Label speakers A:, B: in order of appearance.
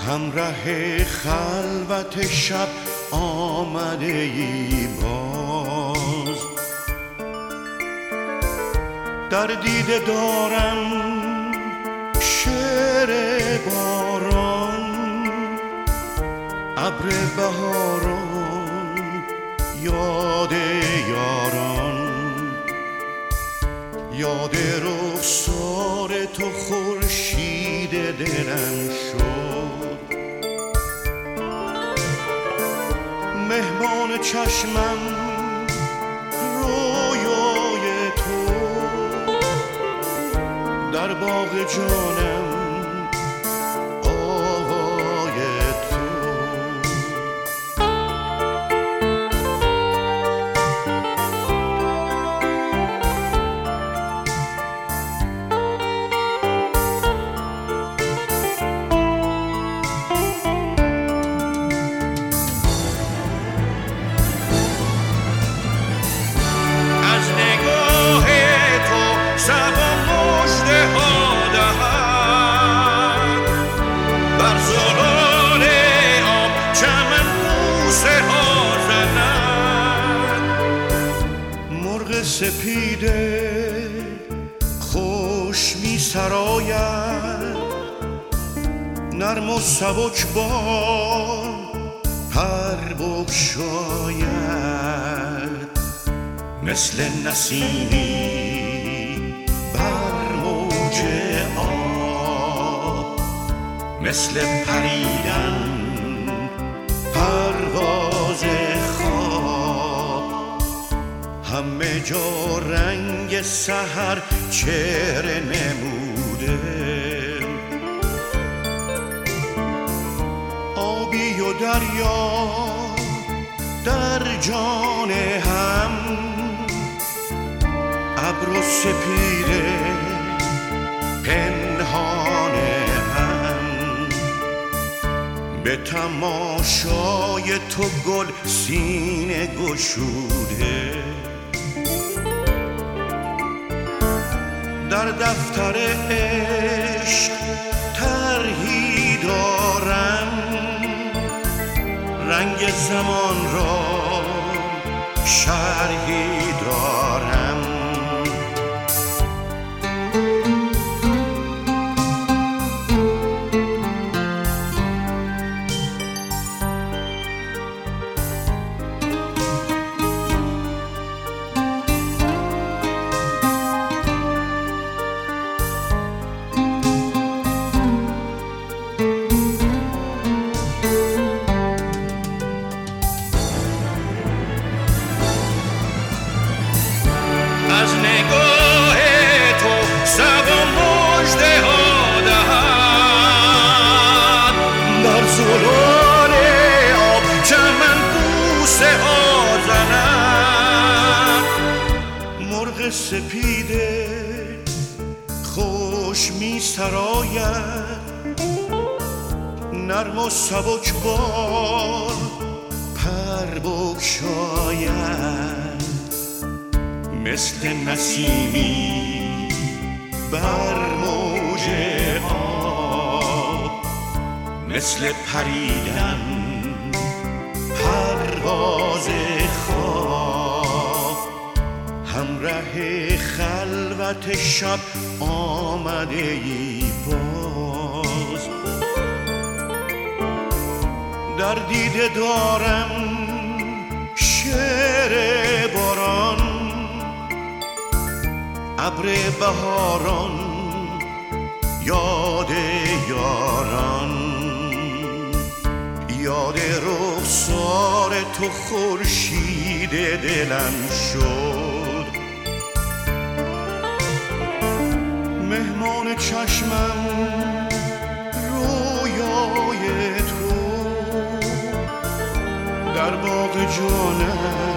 A: همراه خلوت شب آمده ای باز، در دیده دارم شعر باران، ابر بهاران، یاد یاران، یاد رخسار تو خورشید دلم شد، مهمان چشمم رویای تو، در باغ جانم آوای تو. سپیده خوش می سراید، نرم و سبک بال پر بگشاید، مثل نسیمی بر موج آب، مثل پریدن پرواز همه جا رنگ سحر چهره نموده، آبی و دریا در جان هم، ابر و سپیده پنهان هم، به تماشای تو گل سینه گشوده، در دفتر عشق طرحی دارم، رنگ زمان را شرحی دارم. سپیده خوش می سراید، نرم و سبک بال پر بگشاید، مثل نسیمی بر موج آب، مثل پریدن پرواز خواب، همراه خلوت شب آمده ای باز، در دیده دارم شعر باران، ابر بهاران، یاد یاران، یاد رخسار تو خورشید دلم شد، مهمان چشمم رویای تو، در باغ جانم